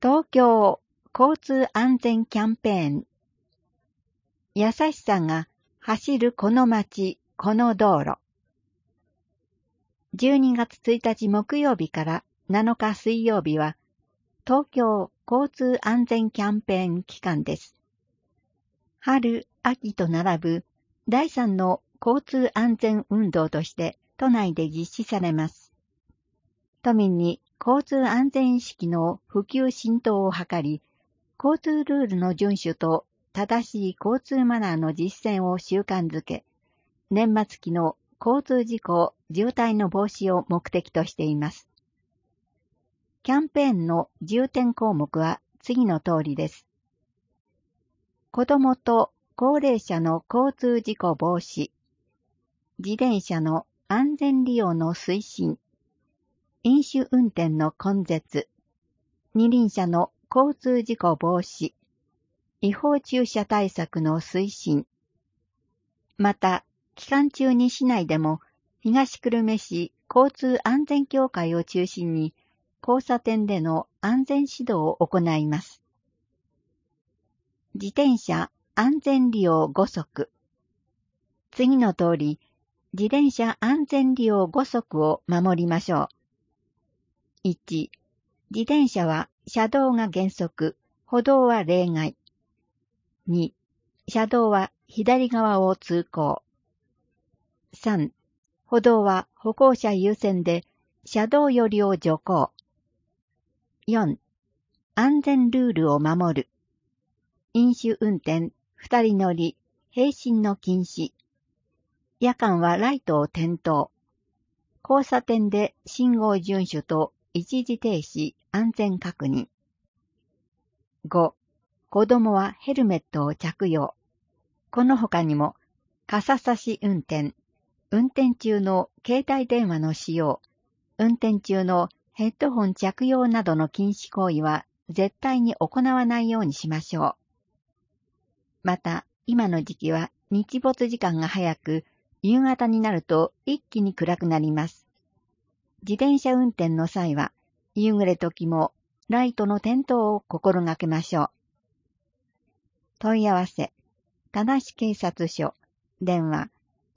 東京交通安全キャンペーン。優しさが走るこの街、この道路。12月1日木曜日から7日水曜日は、東京交通安全キャンペーン期間です。春、秋と並ぶ第3の交通安全運動として都内で実施されます。都民に交通安全意識の普及浸透を図り、交通ルールの遵守と正しい交通マナーの実践を習慣づけ、年末期の交通事故・渋滞の防止を目的としています。キャンペーンの重点項目は次の通りです。子どもと高齢者の交通事故防止、自転車の安全利用の推進、飲酒運転の根絶、二輪車の交通事故防止、違法駐車対策の推進。また、期間中に市内でも東久留米市交通安全協会を中心に交差点での安全指導を行います。自転車安全利用5則。次の通り、自転車安全利用5則を守りましょう。1、自転車は車道が原則、歩道は例外。2、車道は左側を通行。3、歩道は歩行者優先で車道寄りを徐行。4、安全ルールを守る。飲酒運転、二人乗り、並進の禁止。夜間はライトを点灯。交差点で信号遵守と一時停止、安全確認。5、子供はヘルメットを着用。この他にも、傘差し運転、運転中の携帯電話の使用、運転中のヘッドホン着用などの禁止行為は絶対に行わないようにしましょう。また、今の時期は日没時間が早く、夕方になると一気に暗くなります。自転車運転の際は、夕暮れ時もライトの点灯を心がけましょう。問い合わせ、田無警察署、電話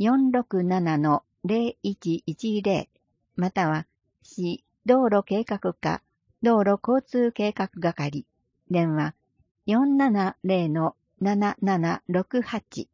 467-0110 または市道路計画課道路交通計画係、電話 470-7768